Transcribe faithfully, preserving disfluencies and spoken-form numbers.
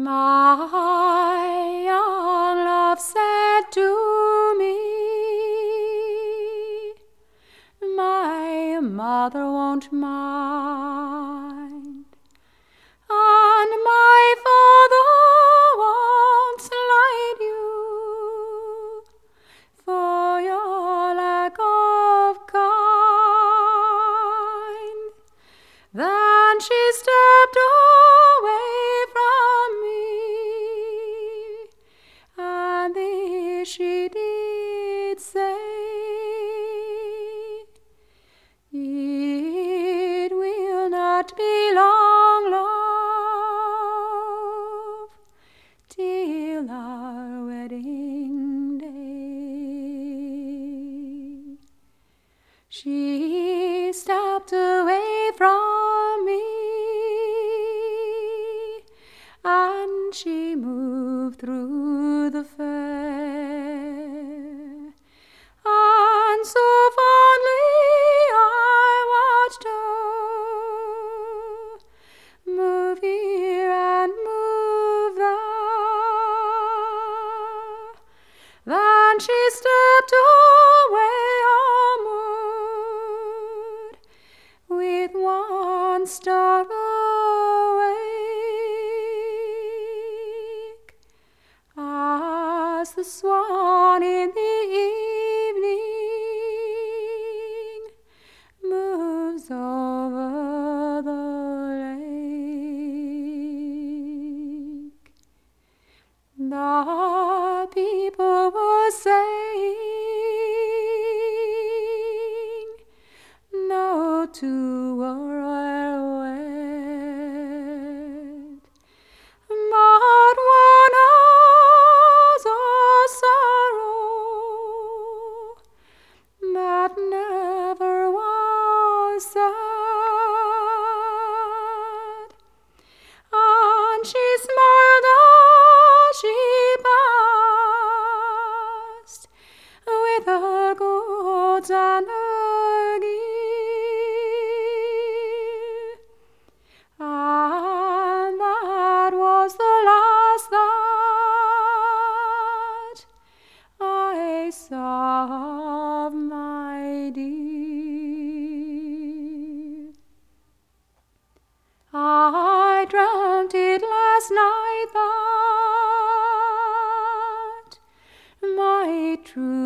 My young love said to me, my mother won't mind, and my father won't slight you for your lack of kind. Then she stepped away from me, and this she did say, it will not be long, love, till our wedding day. She stepped away from me, and she moved through the fair, and so fondly I watched her move here and move there. Then she stepped away homeward with one star awake, as the swan in the evening moves over the lake. The people were saying, no two were wed, but one has a sorrow that never was sad. And she smiled as she passed with her goods and her gear, and that was the last that I saw of my dear. I dreamt it last night that my true